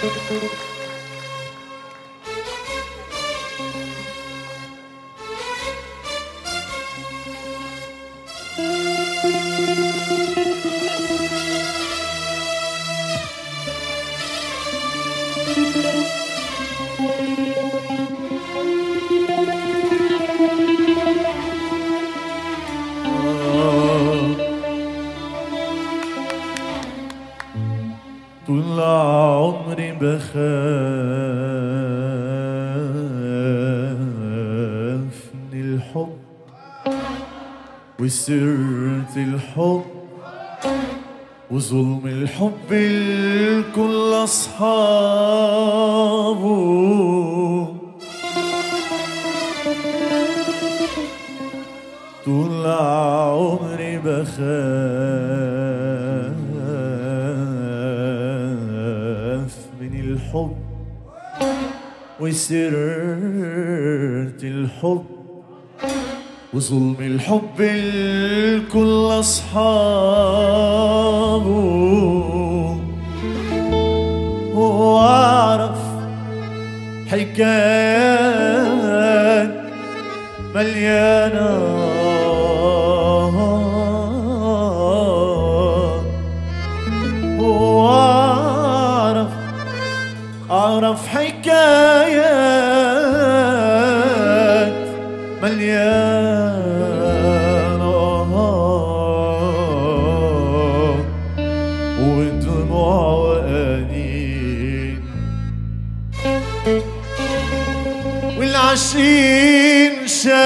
طول عمري بخاف من الحب وسرت الحب وظلم الحب الكل أصحابه. طول عمري بخاف من الحب وسرت الحب وظلم الحب الكل أصحابه. وأعرف حكايات مليانة أعرف حكايات مليانة ودموع وأنين، والعشرين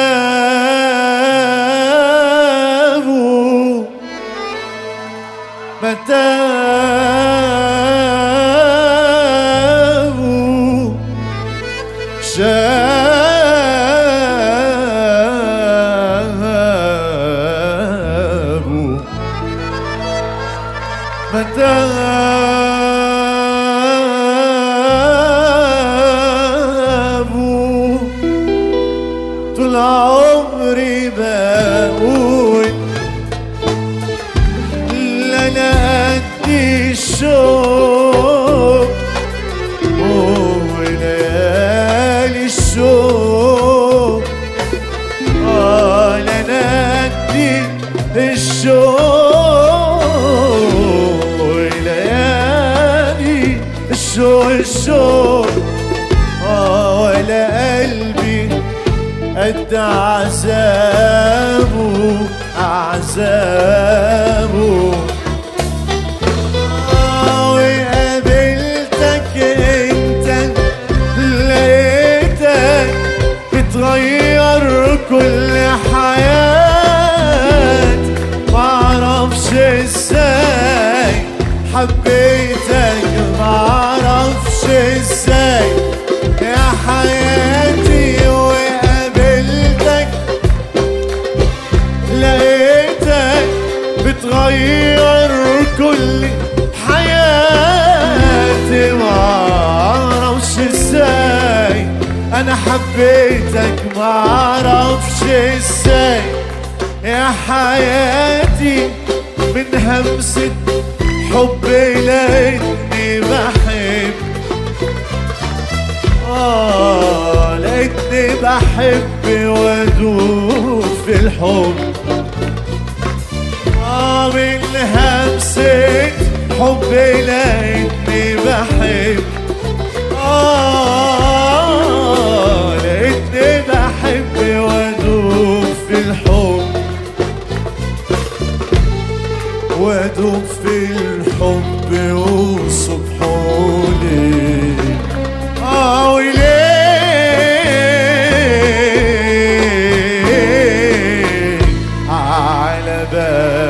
شافوا متابوا شابوا متابوا. طول عمري بقول لا انا قد الشوق وليالي الشوق، لا انا قد الشوق وليالي الشوق، ولا قلبي قد عذابه عذابه. وقابلتك انت لقيتك بتغير كل حياتي، معرفش ازاي حبيتك، معرفش ازاي يا حياتي. وقابلتك لقيتك بتغير كل حياتي، معرفش ازاي انا حبيتك، معرفش ازاي يا حياتي. من همسة حبي لقيتني بحب، لقيتني بحب وادوب في الحب. من همسة حبي لقيتني بحب، لقيتني بحب وادوب في الحب، وادوب في الحب وصبحولي وليه على بالي